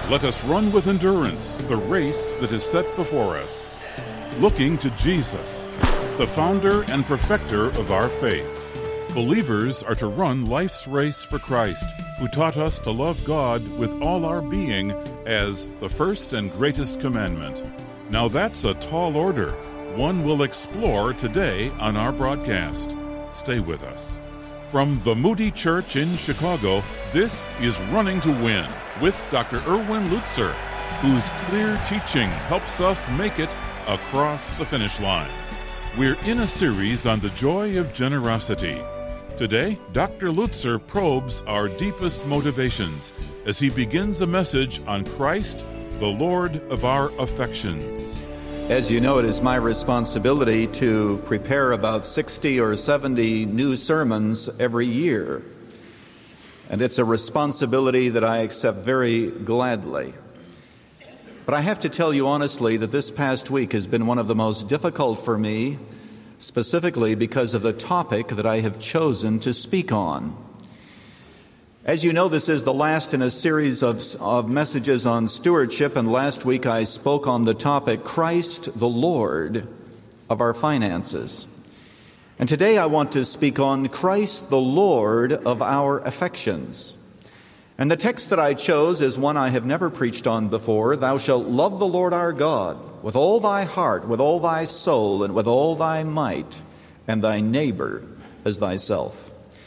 Let us run with endurance the race that is set before us, looking to Jesus, the founder and perfecter of our faith. Believers are to run life's race for Christ, who taught us to love God with all our being as the first and greatest commandment. Now that's a tall order, one we'll explore today on our broadcast. Stay with us. From the Moody Church in Chicago, this is Running to Win with Dr. Erwin Lutzer, whose clear teaching helps us make it across the finish line. We're in a series on the joy of generosity. Today, Dr. Lutzer probes our deepest motivations as he begins a message on Christ, the Lord of our affections. As you know, it is my responsibility to prepare about 60 or 70 new sermons every year. And it's a responsibility that I accept very gladly. But I have to tell you honestly that this past week has been one of the most difficult for me, specifically because of the topic that I have chosen to speak on. As you know, this is the last in a series of messages on stewardship, and last week I spoke on the topic, Christ the Lord of our finances. And today I want to speak on Christ the Lord of our affections. And the text that I chose is one I have never preached on before. Thou shalt love the Lord our God with all thy heart, with all thy soul, and with all thy might, and thy neighbor as thyself.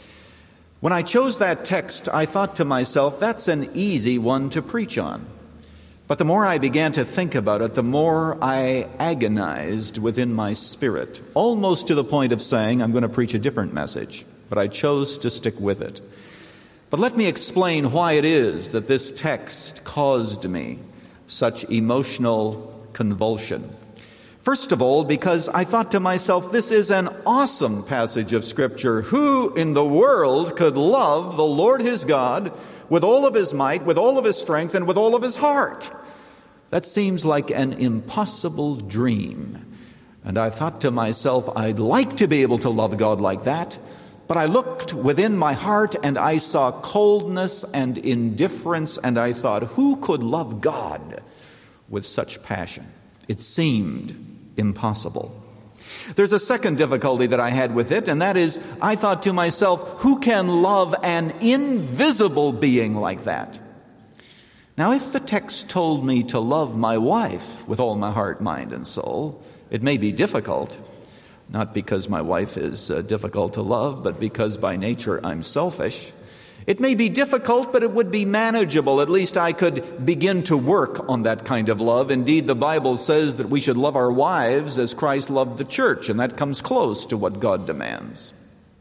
When I chose that text, I thought to myself, that's an easy one to preach on. But the more I began to think about it, the more I agonized within my spirit, almost to the point of saying, I'm going to preach a different message, but I chose to stick with it. But let me explain why it is that this text caused me such emotional convulsion. First of all, because I thought to myself, this is an awesome passage of Scripture. Who in the world could love the Lord his God with all of his might, with all of his strength, and with all of his heart? That seems like an impossible dream. And I thought to myself, I'd like to be able to love God like that. But I looked within my heart and I saw coldness and indifference, and I thought, who could love God with such passion? It seemed impossible. There's a second difficulty that I had with it, and that is, I thought to myself, who can love an invisible being like that? Now, if the text told me to love my wife with all my heart, mind, and soul, it may be difficult, not because my wife is difficult to love, but because by nature I'm selfish. It may be difficult, but it would be manageable. At least I could begin to work on that kind of love. Indeed, the Bible says that we should love our wives as Christ loved the church, and that comes close to what God demands.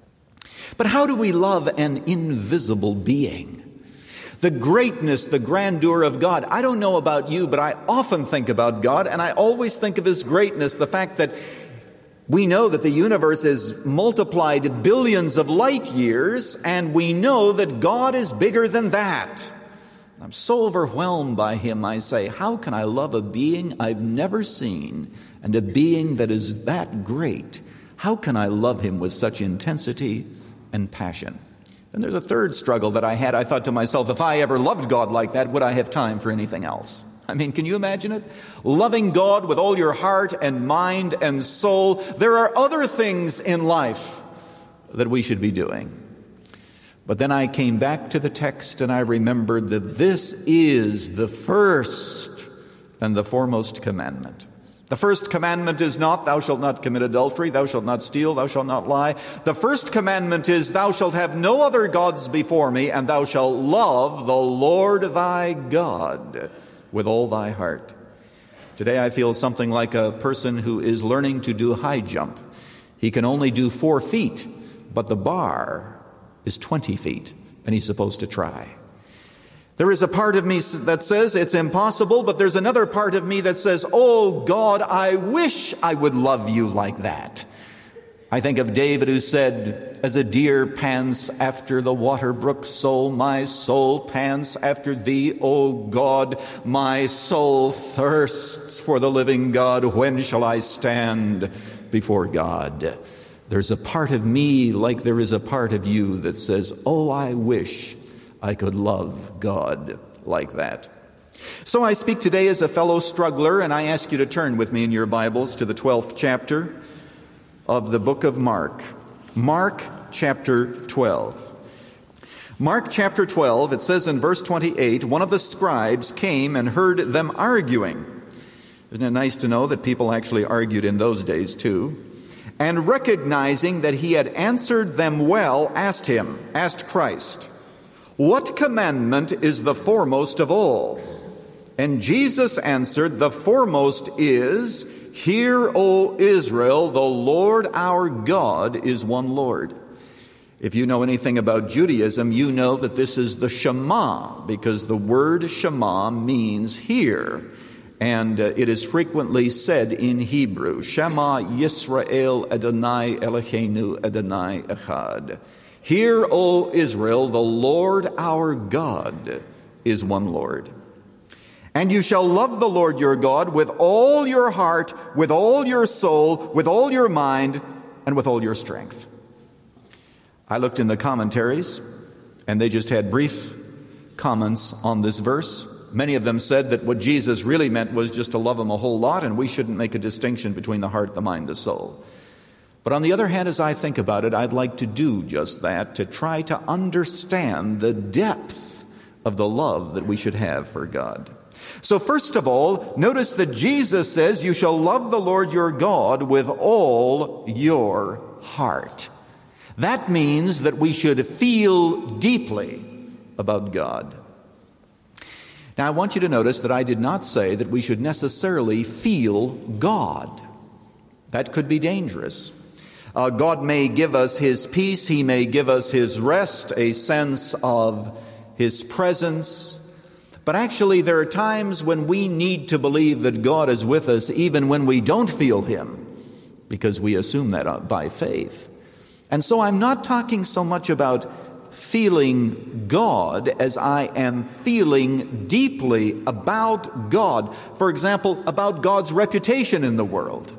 But how do we love an invisible being? The greatness, the grandeur of God. I don't know about you, but I often think about God, and I always think of his greatness, the fact that we know that the universe is multiplied billions of light years, and we know that God is bigger than that. I'm so overwhelmed by him, I say, how can I love a being I've never seen, and a being that is that great? How can I love him with such intensity and passion? And there's a third struggle that I had. I thought to myself, if I ever loved God like that, would I have time for anything else? I mean, can you imagine it? Loving God with all your heart and mind and soul. There are other things in life that we should be doing. But then I came back to the text and I remembered that this is the first and the foremost commandment. The first commandment is not, thou shalt not commit adultery, thou shalt not steal, thou shalt not lie. The first commandment is, thou shalt have no other gods before me, and thou shalt love the Lord thy God with all thy heart. Today I feel something like a person who is learning to do high jump. He can only do 4 feet, but the bar is 20 feet, and he's supposed to try. There is a part of me that says it's impossible, but there's another part of me that says, oh God, I wish I would love you like that. I think of David who said, as a deer pants after the water brook, so my soul pants after thee, O God. My soul thirsts for the living God. When shall I stand before God? There's a part of me, like there is a part of you, that says, oh, I wish I could love God like that. So I speak today as a fellow struggler, and I ask you to turn with me in your Bibles to the 12th chapter of the book of Mark. Mark chapter 12. Mark chapter 12, it says in verse 28, one of the scribes came and heard them arguing. Isn't it nice to know that people actually argued in those days too? And recognizing that he had answered them well, asked Christ, "What commandment is the foremost of all?" And Jesus answered, "The foremost is, Hear, O Israel, the Lord our God is one Lord." If you know anything about Judaism, you know that this is the Shema, because the word Shema means hear. And it is frequently said in Hebrew, Shema Yisrael Adonai Eloheinu Adonai Echad. Hear, O Israel, the Lord our God is one Lord. And you shall love the Lord your God with all your heart, with all your soul, with all your mind, and with all your strength. I looked in the commentaries, and they just had brief comments on this verse. Many of them said that what Jesus really meant was just to love him a whole lot, and we shouldn't make a distinction between the heart, the mind, the soul. But on the other hand, as I think about it, I'd like to do just that, to try to understand the depth of the love that we should have for God. So first of all, notice that Jesus says, you shall love the Lord your God with all your heart. That means that we should feel deeply about God. Now, I want you to notice that I did not say that we should necessarily feel God. That could be dangerous. God may give us His peace. He may give us His rest, a sense of His presence. But actually, there are times when we need to believe that God is with us even when we don't feel Him, because we assume that by faith. And so I'm not talking so much about feeling God as I am feeling deeply about God. For example, about God's reputation in the world.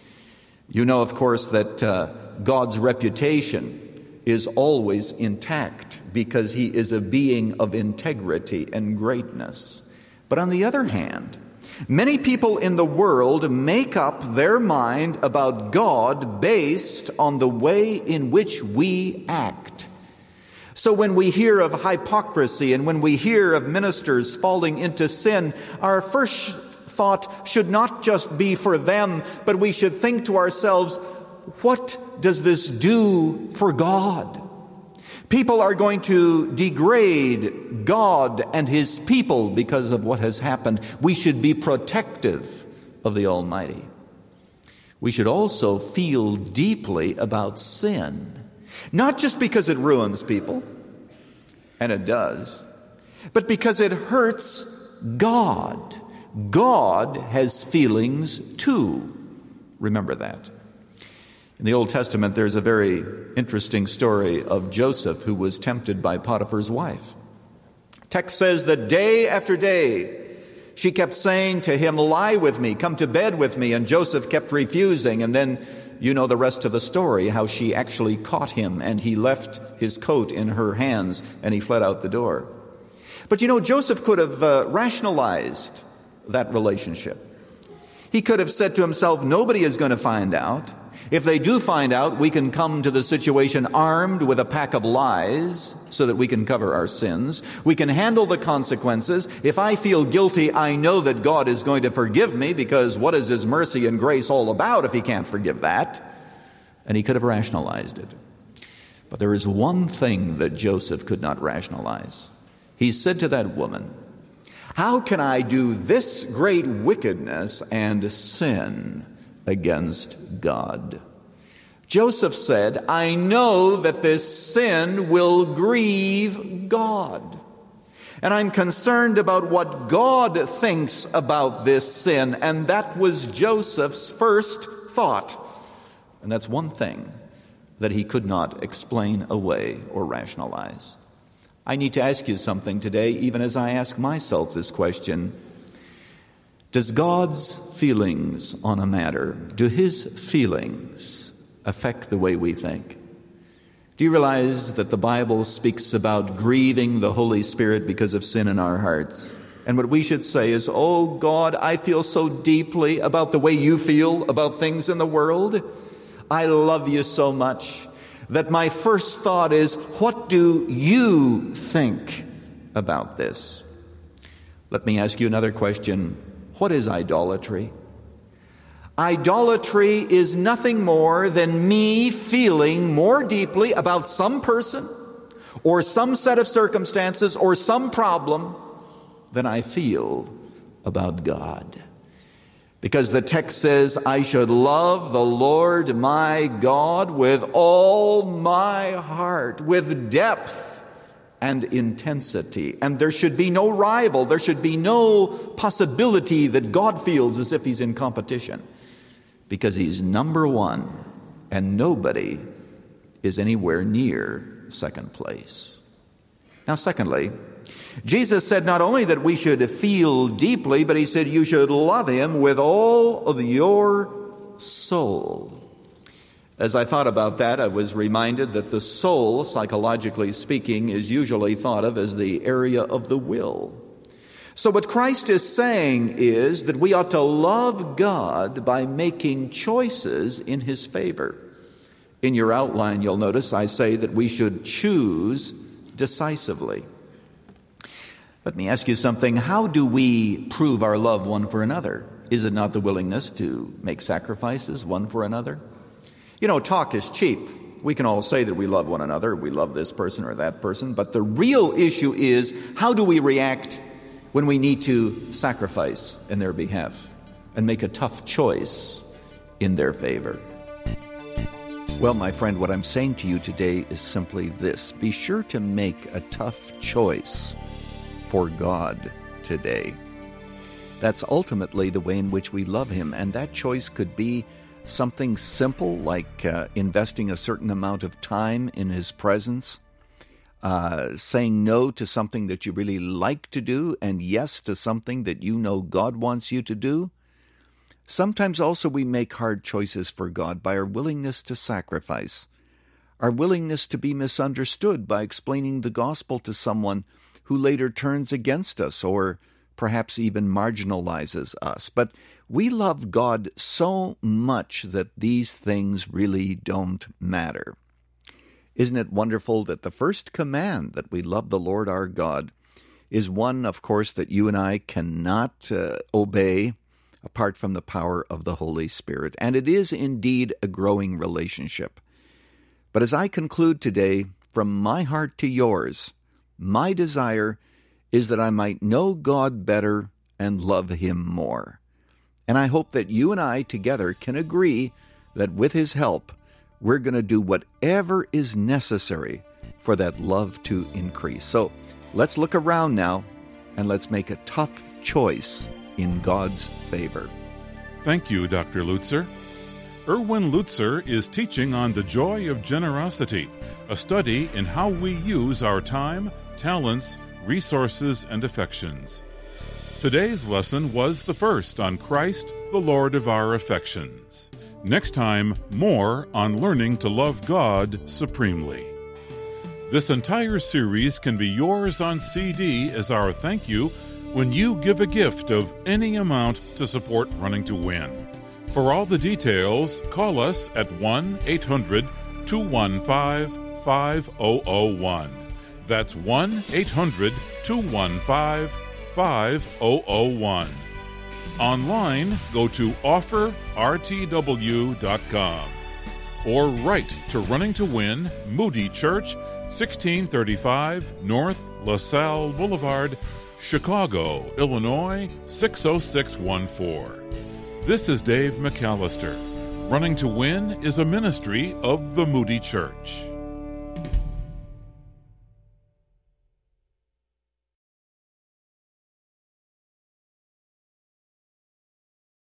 You know, of course, that God's reputation is always intact because He is a being of integrity and greatness. But on the other hand, many people in the world make up their mind about God based on the way in which we act. So when we hear of hypocrisy and when we hear of ministers falling into sin, our first thought should not just be for them, but we should think to ourselves, what does this do for God? People are going to degrade God and His people because of what has happened. We should be protective of the Almighty. We should also feel deeply about sin. Not just because it ruins people, and it does, but because it hurts God. God has feelings too. Remember that. In the Old Testament, there's a very interesting story of Joseph who was tempted by Potiphar's wife. Text says that day after day, she kept saying to him, lie with me, come to bed with me. And Joseph kept refusing. And then you know the rest of the story, how she actually caught him and he left his coat in her hands and he fled out the door. But you know, Joseph could have rationalized that relationship. He could have said to himself, nobody is going to find out. If they do find out, we can come to the situation armed with a pack of lies so that we can cover our sins. We can handle the consequences. If I feel guilty, I know that God is going to forgive me, because what is His mercy and grace all about if He can't forgive that? And he could have rationalized it. But there is one thing that Joseph could not rationalize. He said to that woman, how can I do this great wickedness and sin against God? Joseph said, I know that this sin will grieve God. And I'm concerned about what God thinks about this sin. And that was Joseph's first thought. And that's one thing that he could not explain away or rationalize. I need to ask you something today, even as I ask myself this question. Does God's feelings on a matter, do His feelings affect the way we think? Do you realize that the Bible speaks about grieving the Holy Spirit because of sin in our hearts? And what we should say is, oh God, I feel so deeply about the way you feel about things in the world. I love you so much that my first thought is, what do you think about this? Let me ask you another question. What is idolatry? Idolatry is nothing more than me feeling more deeply about some person or some set of circumstances or some problem than I feel about God. Because the text says, I should love the Lord my God with all my heart, with depth and intensity. And there should be no rival. There should be no possibility that God feels as if he's in competition. Because he's number one, and nobody is anywhere near second place. Now, secondly, Jesus said not only that we should feel deeply, but he said you should love him with all of your soul. As I thought about that, I was reminded that the soul, psychologically speaking, is usually thought of as the area of the will. So what Christ is saying is that we ought to love God by making choices in his favor. In your outline, you'll notice I say that we should choose decisively. Let me ask you something. How do we prove our love one for another? Is it not the willingness to make sacrifices one for another? You know, talk is cheap. We can all say that we love one another, we love this person or that person, but the real issue is, how do we react when we need to sacrifice in their behalf and make a tough choice in their favor? Well, my friend, what I'm saying to you today is simply this. Be sure to make a tough choice for God today. That's ultimately the way in which we love him, and that choice could be something simple like investing a certain amount of time in his presence, saying no to something that you really like to do and yes to something that you know God wants you to do. Sometimes also we make hard choices for God by our willingness to sacrifice, our willingness to be misunderstood by explaining the gospel to someone who later turns against us or perhaps even marginalizes us. But we love God so much that these things really don't matter. Isn't it wonderful that the first command that we love the Lord our God is one, of course, that you and I cannot obey apart from the power of the Holy Spirit. And it is indeed a growing relationship. But as I conclude today, from my heart to yours, my desire is that I might know God better and love him more. And I hope that you and I together can agree that with his help, we're going to do whatever is necessary for that love to increase. So let's look around now and let's make a tough choice in God's favor. Thank you, Dr. Lutzer. Erwin Lutzer is teaching on the joy of generosity, a study in how we use our time, talents, resources, and affections. Today's lesson was the first on Christ, the Lord of our affections. Next time, more on learning to love God supremely. This entire series can be yours on CD as our thank you when you give a gift of any amount to support Running to Win. For all the details, call us at 1-800-215-5001. That's 1-800-215-5001. Online, go to offerrtw.com or write to Running to Win, Moody Church, 1635 North LaSalle Boulevard, Chicago, Illinois, 60614. This is Dave McAllister. Running to Win is a ministry of the Moody Church.